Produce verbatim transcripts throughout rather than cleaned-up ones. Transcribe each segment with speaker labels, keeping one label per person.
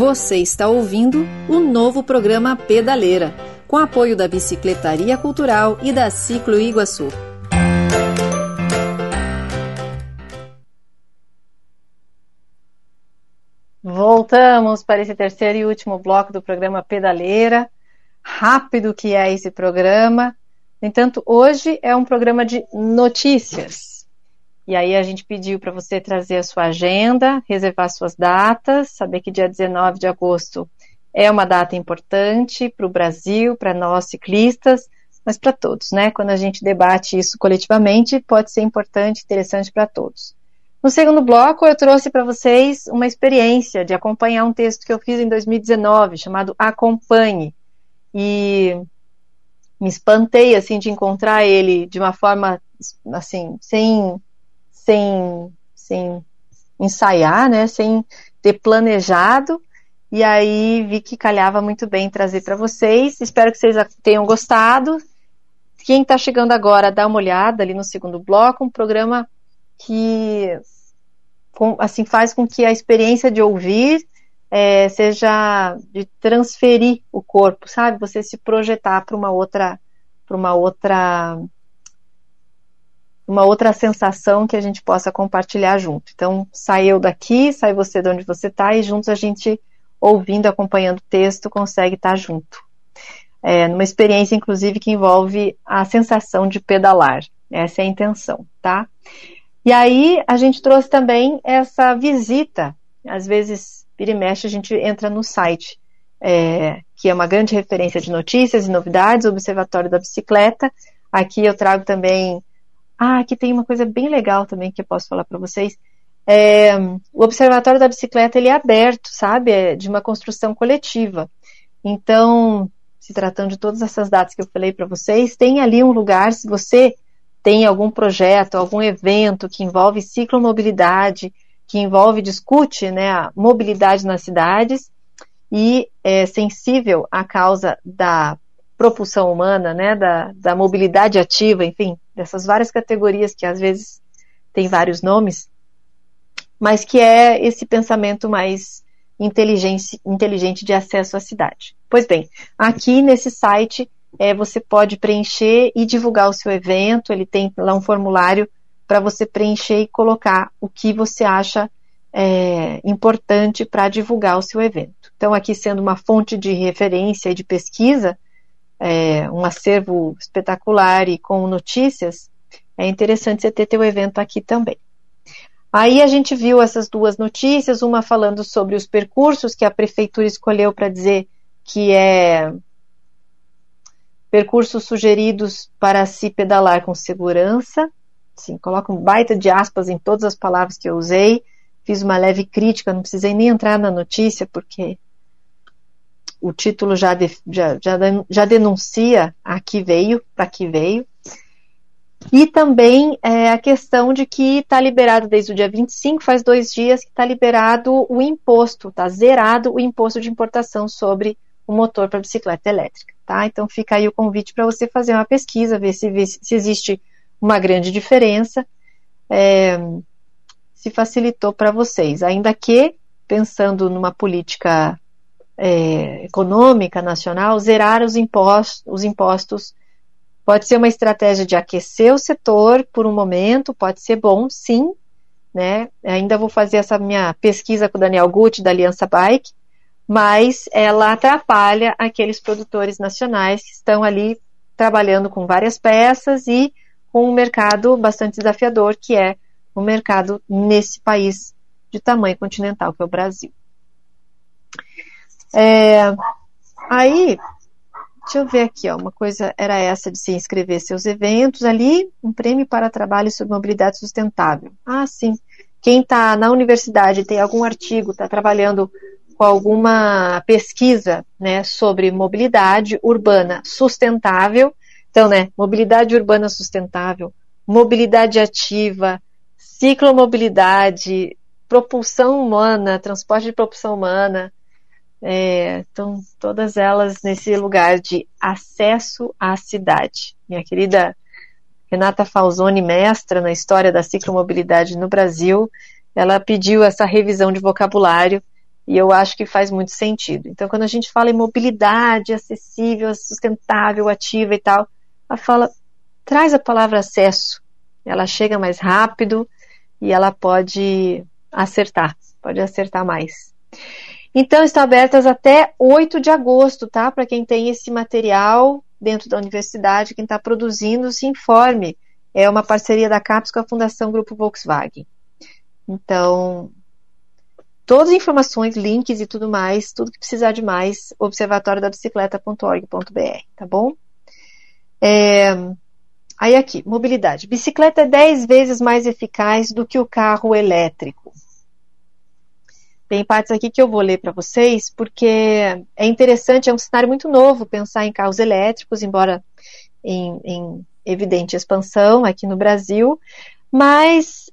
Speaker 1: Você está ouvindo o novo programa Pedaleira, com apoio da Bicicletaria Cultural e da Ciclo Iguaçu.
Speaker 2: Voltamos para esse terceiro e último bloco do programa Pedaleira. Rápido que é esse programa. No entanto, hoje é um programa de notícias. E aí a gente pediu para você trazer a sua agenda, reservar suas datas, saber que dia dezenove de agosto é uma data importante para o Brasil, para nós ciclistas, mas para todos, né? Quando a gente debate isso coletivamente, pode ser importante, interessante para todos. No segundo bloco, eu trouxe para vocês uma experiência de acompanhar um texto que eu fiz em dois mil e dezenove, chamado Acompanhe. E me espantei, assim, de encontrar ele de uma forma, assim, sem, sem, sem ensaiar, né, sem ter planejado. E aí vi que calhava muito bem trazer para vocês. Espero que vocês tenham gostado. Quem está chegando agora, dá uma olhada ali no segundo bloco, um programa que assim, faz com que a experiência de ouvir é, seja de transferir o corpo, sabe? Você se projetar para uma outra, para uma outra, uma outra sensação que a gente possa compartilhar junto. Então, sai eu daqui, sai você de onde você está e juntos a gente, ouvindo, acompanhando o texto, consegue estar junto. É, numa experiência, inclusive, que envolve a sensação de pedalar. Essa é a intenção, tá? E aí, a gente trouxe também essa visita. Às vezes, vira e mexe, a gente entra no site, é, que é uma grande referência de notícias e novidades, o Observatório da Bicicleta. Aqui eu trago também... Ah, aqui tem uma coisa bem legal também que eu posso falar para vocês. É, o Observatório da Bicicleta, ele é aberto, sabe? É de uma construção coletiva. Então, se tratando de todas essas datas que eu falei para vocês, tem ali um lugar, se você... tem algum projeto, algum evento que envolve ciclomobilidade, que envolve, discute, né, a mobilidade nas cidades e é sensível à causa da propulsão humana, né, da, da mobilidade ativa, enfim, dessas várias categorias que às vezes tem vários nomes, mas que é esse pensamento mais inteligente, inteligente de acesso à cidade. Pois bem, aqui nesse site É, você pode preencher e divulgar o seu evento. Ele tem lá um formulário para você preencher e colocar o que você acha é, importante para divulgar o seu evento. Então, aqui sendo uma fonte de referência e de pesquisa, é, um acervo espetacular e com notícias, é interessante você ter teu evento aqui também. Aí a gente viu essas duas notícias, uma falando sobre os percursos que a prefeitura escolheu para dizer que é... percursos sugeridos para se pedalar com segurança. Sim, coloco um baita de aspas em todas as palavras que eu usei. Fiz uma leve crítica, não precisei nem entrar na notícia, porque o título já, de, já, já, já denuncia a que veio, para que veio. E também é, a questão de que está liberado desde o dia vinte e cinco, faz dois dias que está liberado o imposto, está zerado o imposto de importação sobre o motor para bicicleta elétrica. Tá? Então fica aí o convite para você fazer uma pesquisa, ver se, se existe uma grande diferença, é, se facilitou para vocês. Ainda que, pensando numa política é, econômica nacional, zerar os impostos, os impostos pode ser uma estratégia de aquecer o setor por um momento, pode ser bom, sim. Né? Ainda vou fazer essa minha pesquisa com o Daniel Gucci, da Aliança Bike, mas ela atrapalha aqueles produtores nacionais que estão ali trabalhando com várias peças e com um mercado bastante desafiador, que é o mercado nesse país de tamanho continental, que é o Brasil. É, aí, deixa eu ver aqui, ó, uma coisa era essa de se inscrever seus eventos ali, um prêmio para trabalho sobre mobilidade sustentável. Ah, sim, quem está na universidade, tem algum artigo, está trabalhando com alguma pesquisa, né, sobre mobilidade urbana sustentável. Então, né, mobilidade urbana sustentável, mobilidade ativa, ciclomobilidade, propulsão humana, transporte de propulsão humana. É, então, todas elas nesse lugar de acesso à cidade. Minha querida Renata Falzoni, mestra na história da ciclomobilidade no Brasil, ela pediu essa revisão de vocabulário E eu acho que faz muito sentido. Então, quando a gente fala em mobilidade acessível, sustentável, ativa e tal, ela fala, traz a palavra acesso. Ela chega mais rápido e ela pode acertar, pode acertar mais. Então, estão abertas até oito de agosto, tá? Para quem tem esse material dentro da universidade, quem está produzindo, se informe. É uma parceria da CAPES com a Fundação Grupo Volkswagen. Então, todas as informações, links e tudo mais, tudo que precisar de mais, observatório da bicicleta ponto org ponto br, tá bom? É, aí aqui, mobilidade. Bicicleta é dez vezes mais eficaz do que o carro elétrico. Tem partes aqui que eu vou ler para vocês, porque é interessante, é um cenário muito novo pensar em carros elétricos, embora em, em evidente expansão aqui no Brasil, mas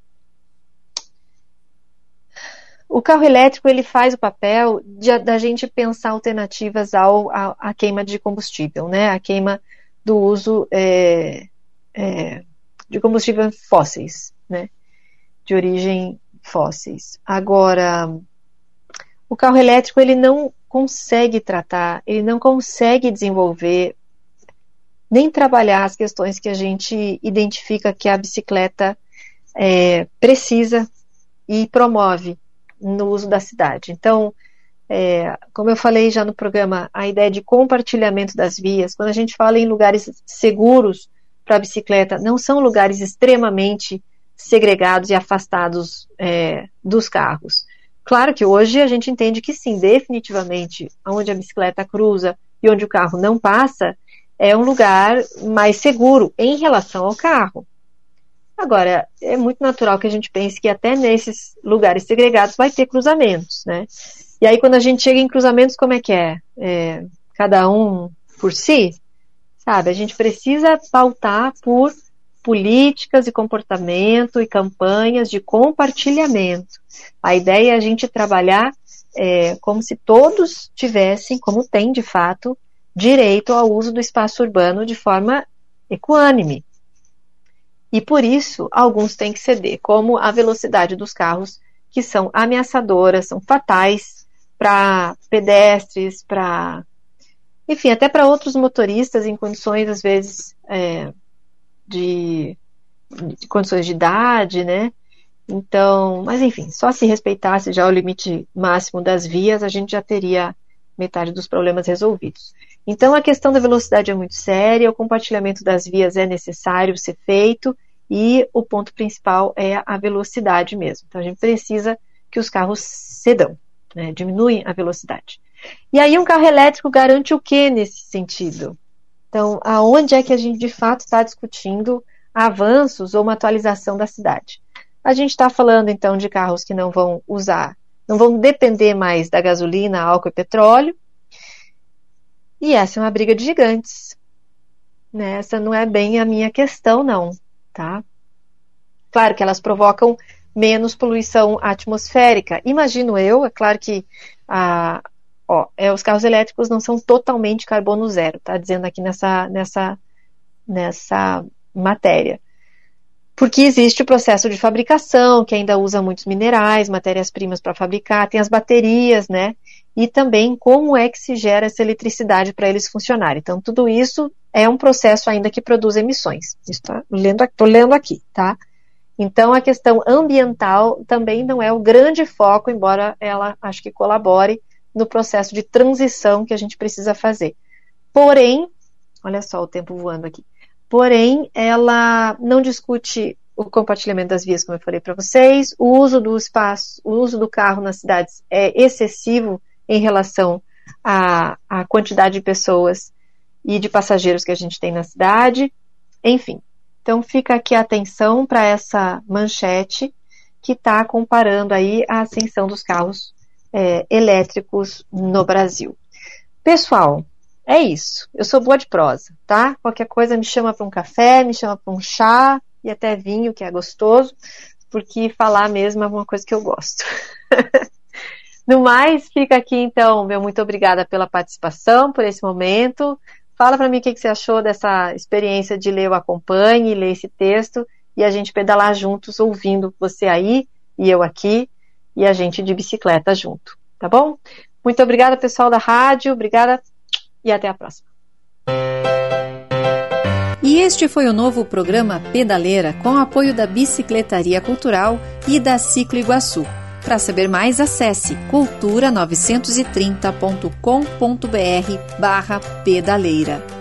Speaker 2: o carro elétrico ele faz o papel de, da gente pensar alternativas ao, à, à queima de combustível, né? A queima do uso é, é, de combustíveis fósseis, né? De origem fósseis. Agora, o carro elétrico ele não consegue tratar, ele não consegue desenvolver nem trabalhar as questões que a gente identifica que a bicicleta é, precisa e promove no uso da cidade. Então, é, como eu falei já no programa, a ideia de compartilhamento das vias, quando a gente fala em lugares seguros para a bicicleta, não são lugares extremamente segregados e afastados é, dos carros. Claro que hoje a gente entende que sim, definitivamente, onde a bicicleta cruza e onde o carro não passa, é um lugar mais seguro em relação ao carro. Agora, é muito natural que a gente pense que até nesses lugares segregados vai ter cruzamentos, né? E aí quando a gente chega em cruzamentos, como é que é? É cada um por si? Sabe? A gente precisa pautar por políticas e comportamento e campanhas de compartilhamento. A ideia é a gente trabalhar é, como se todos tivessem, como tem de fato, direito ao uso do espaço urbano de forma equânime. E por isso, alguns têm que ceder, como a velocidade dos carros, que são ameaçadoras, são fatais para pedestres, para, enfim, até para outros motoristas em condições, às vezes, é, de, de condições de idade, né? Então, mas enfim, só se respeitasse já o limite máximo das vias, a gente já teria metade dos problemas resolvidos. Então, a questão da velocidade é muito séria, o compartilhamento das vias é necessário ser feito e o ponto principal é a velocidade mesmo. Então, a gente precisa que os carros cedam, né, diminuem a velocidade. E aí, um carro elétrico garante o que nesse sentido? Então, aonde é que a gente de fato está discutindo avanços ou uma atualização da cidade? A gente está falando, então, de carros que não vão usar, não vão depender mais da gasolina, álcool e petróleo. E essa é uma briga de gigantes. Né? Essa não é bem a minha questão, não. Tá? Claro que elas provocam menos poluição atmosférica. Imagino eu, é claro que a, ó, é, os carros elétricos não são totalmente carbono zero, tá? Dizendo aqui nessa, nessa, nessa matéria. Porque existe o processo de fabricação, que ainda usa muitos minerais, matérias-primas para fabricar, tem as baterias, né? E também como é que se gera essa eletricidade para eles funcionarem. Então, tudo isso é um processo ainda que produz emissões. Estou lendo, lendo aqui, tá? Então, a questão ambiental também não é o grande foco, embora ela, acho que colabore no processo de transição que a gente precisa fazer. Porém, olha só o tempo voando aqui. Porém, ela não discute o compartilhamento das vias, como eu falei para vocês, o uso do espaço, o uso do carro nas cidades é excessivo em relação à, à quantidade de pessoas e de passageiros que a gente tem na cidade, enfim. Então, fica aqui a atenção para essa manchete que está comparando aí a ascensão dos carros é, elétricos no Brasil. Pessoal, é isso. Eu sou boa de prosa, tá? Qualquer coisa me chama para um café, me chama para um chá e até vinho, que é gostoso, porque falar mesmo é uma coisa que eu gosto. No mais, fica aqui então, meu muito obrigada pela participação, por esse momento. Fala para mim o que você achou dessa experiência de ler o Acompanhe, ler esse texto e a gente pedalar juntos, ouvindo você aí e eu aqui e a gente de bicicleta junto. tá bom? Muito obrigada, pessoal da rádio, obrigada e até a próxima.
Speaker 1: E este foi o novo programa Pedaleira, com o apoio da Bicicletaria Cultural e da Ciclo Iguaçu. Para saber mais, acesse cultura novecentos e trinta ponto com ponto br barra pedaleira.